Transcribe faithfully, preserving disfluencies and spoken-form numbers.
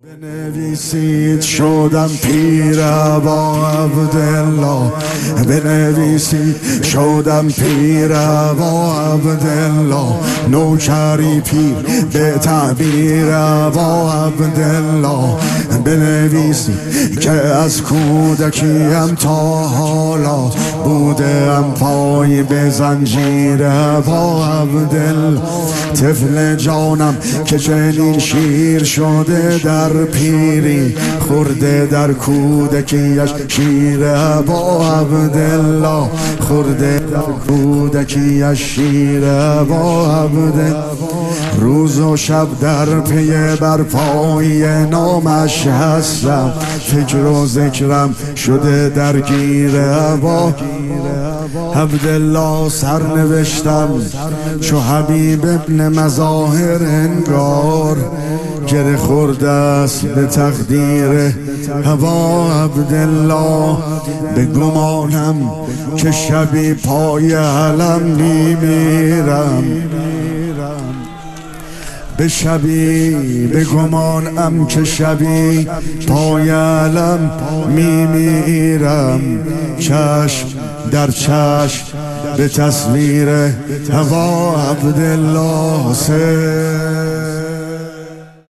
بنویسید شدم پیر ابا عبدالله، بنویسید شدم پیر ابا عبدالله، نوکری پیر به تعبیر ابا عبدالله. بنویسید که از کودکیم تا حالا بودم پای به زنجیر ابا عبدالله. طفل جانم که چنین شیر شده در پیری، خورده در کودکیش شیر ابا عبدالله، خورده در کودکیش شیر ابا عبدالله. روز و شب در پی برپایی نامش هستم، فکر و ذکرم شده درگیر ابا عبدالله. سر نوشتم چو حبیب ابن مظاهر انگار، گره خورده است به تقدیر ابا عبدالله. به گمانم که شبی پای علم میمیرم، به شبی به گمانم که شبی پای علم میمیرم. چشم در چشم به تصویر ابا عبدالله.